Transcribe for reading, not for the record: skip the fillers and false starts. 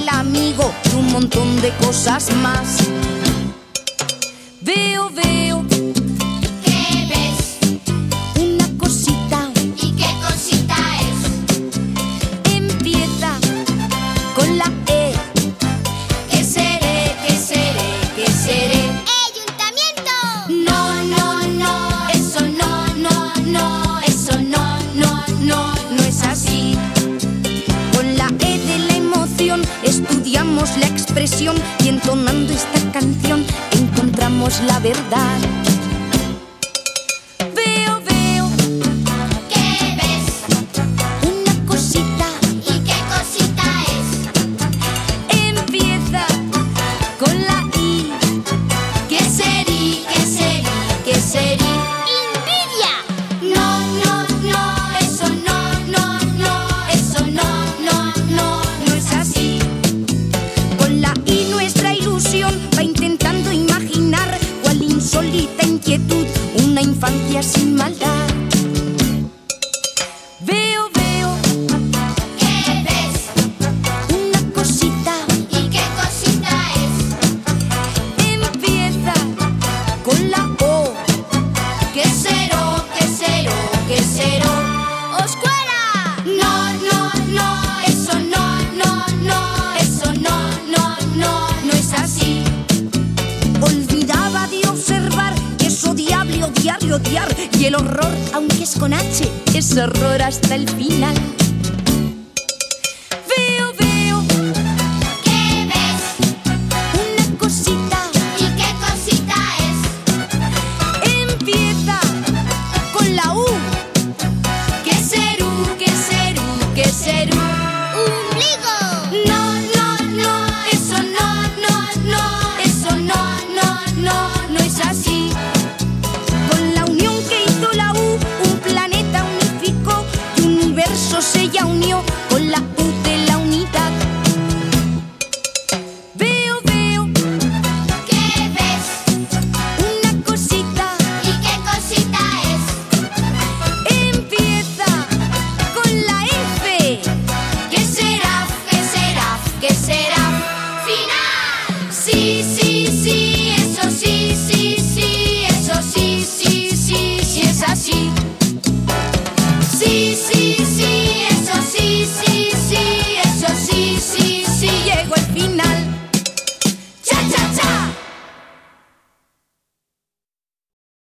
el amigo y un montón de cosas más. Veo, veo. ¿Qué ves? Una cosita. ¿Y qué cosita es? Empieza con la E. ¿Qué seré? ¿Qué seré? ¿Qué seré? ¡Ayuntamiento! No, no, no, eso no, no, no, eso no, no, no, no es así. Con la E de la emoción estudiamos la expresión y entonando esta canción encontramos la verdad. Veo, veo. ¿Qué ves? Una cosita. ¿Y qué cosita es? Empieza con la I. ¿Qué serí? ¿Qué serí? ¿Qué serí? ¡Envidia! No, no, no, eso no, no, no, eso no, no, no, no es así. Con la I nuestra ilusión va intentando imaginar cuál insólita inquietud, una infancia sin maldad. Veo, veo. ¿Qué ves? Una cosita. ¿Y qué cosita es? Empieza con la O. ¿Qué seró? ¿Qué seró? ¿Qué seró? ¡Oscuela! No, no, no, eso no, no, no, eso no, no, no, no es así. Olvidaba de observar que es odiable odiar y odiar, y el horror, aunque es con H, es horror hasta el final.